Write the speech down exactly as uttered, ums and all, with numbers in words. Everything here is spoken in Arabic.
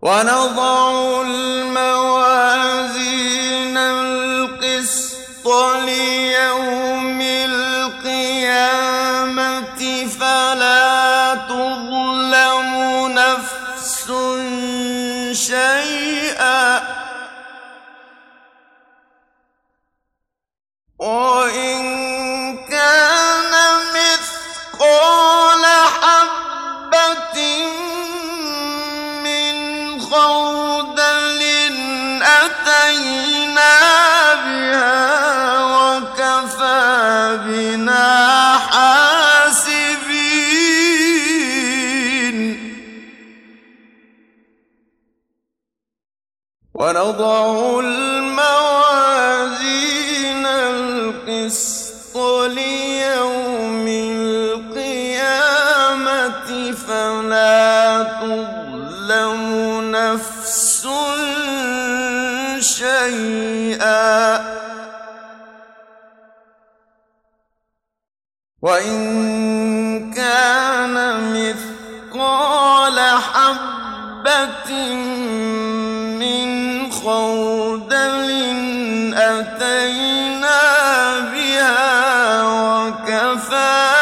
ونضع الموازين القسط ليوم القيامة فلا تظلم نفس شيئا وإن كان مثقال حبة من خردل أتينا بها وكفى بنا حاسبين ونضع الموازين القسط ليوم القيامة فلا تظلم نفس شيئا وإن كان مثقال حبة من خردل أتينا بها وكفى